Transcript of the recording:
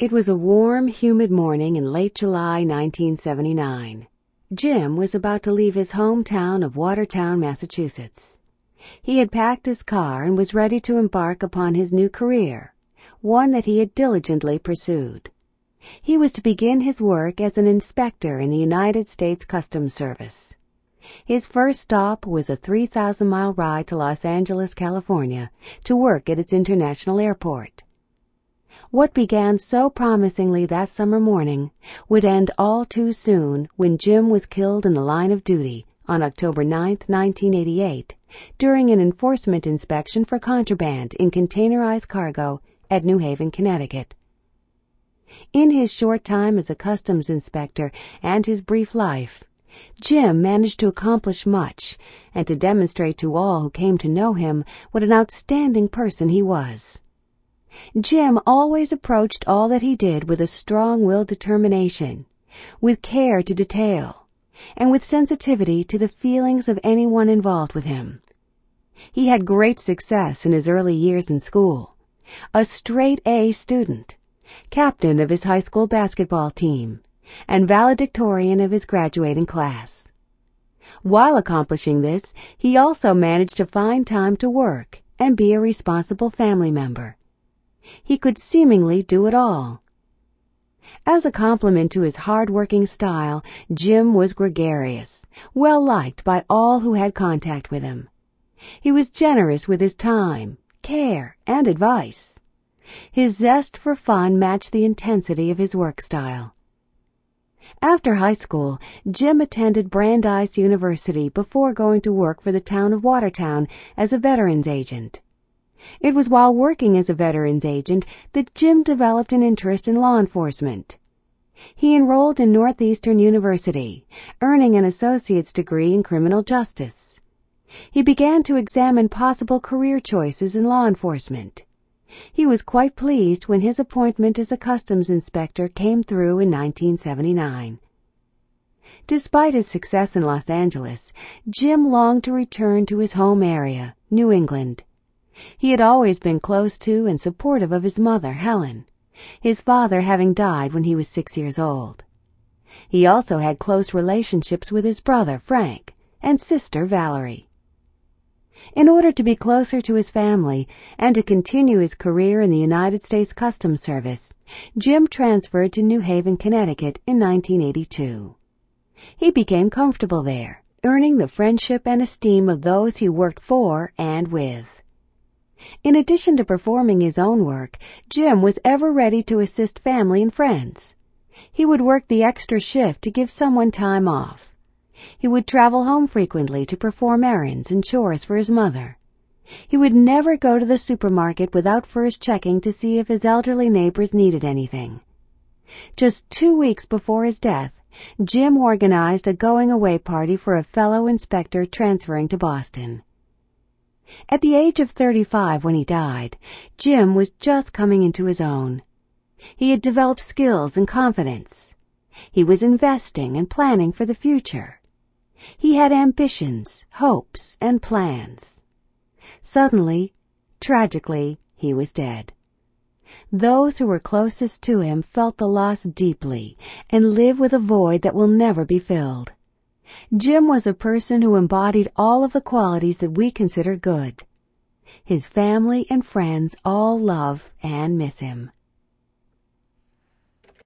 It was a warm, humid morning in late July 1979. Jim was about to leave his hometown of Watertown, Massachusetts. He had packed his car and was ready to embark upon his new career, one that he had diligently pursued. He was to begin his work as an inspector in the United States Customs Service. His first stop was a 3,000-mile ride to Los Angeles, California, to work at its international airport. What began so promisingly that summer morning would end all too soon when Jim was killed in the line of duty on October 9, 1988, during an enforcement inspection for contraband in containerized cargo at New Haven, Connecticut. In his short time as a customs inspector and his brief life, Jim managed to accomplish much and to demonstrate to all who came to know him what an outstanding person he was. Jim always approached all that he did with a strong-willed determination, with care to detail, and with sensitivity to the feelings of anyone involved with him. He had great success in his early years in school, a straight-A student, captain of his high school basketball team, and valedictorian of his graduating class. While accomplishing this, he also managed to find time to work and be a responsible family member. He could seemingly do it all. As a compliment to his hard-working style, Jim was gregarious, well-liked by all who had contact with him. He was generous with his time, care, and advice. His zest for fun matched the intensity of his work style. After high school, Jim attended Brandeis University before going to work for the town of Watertown as a veterans agent. It was while working as a veterans agent that Jim developed an interest in law enforcement. He enrolled in Northeastern University, earning an associate's degree in criminal justice. He began to examine possible career choices in law enforcement. He was quite pleased when his appointment as a customs inspector came through in 1979. Despite his success in Los Angeles, Jim longed to return to his home area, New England. He had always been close to and supportive of his mother, Helen, his father having died when he was 6 years old. He also had close relationships with his brother, Frank, and sister, Valerie. In order to be closer to his family and to continue his career in the United States Customs Service, Jim transferred to New Haven, Connecticut in 1982. He became comfortable there, earning the friendship and esteem of those he worked for and with. In addition to performing his own work, Jim was ever ready to assist family and friends. He would work the extra shift to give someone time off. He would travel home frequently to perform errands and chores for his mother. He would never go to the supermarket without first checking to see if his elderly neighbors needed anything. Just 2 weeks before his death, Jim organized a going-away party for a fellow inspector transferring to Boston. At the age of 35 when he died, Jim was just coming into his own. He had developed skills and confidence. He was investing and planning for the future. He had ambitions, hopes, and plans. Suddenly, tragically, he was dead. Those who were closest to him felt the loss deeply and live with a void that will never be filled. Jim was a person who embodied all of the qualities that we consider good. His family and friends all love and miss him.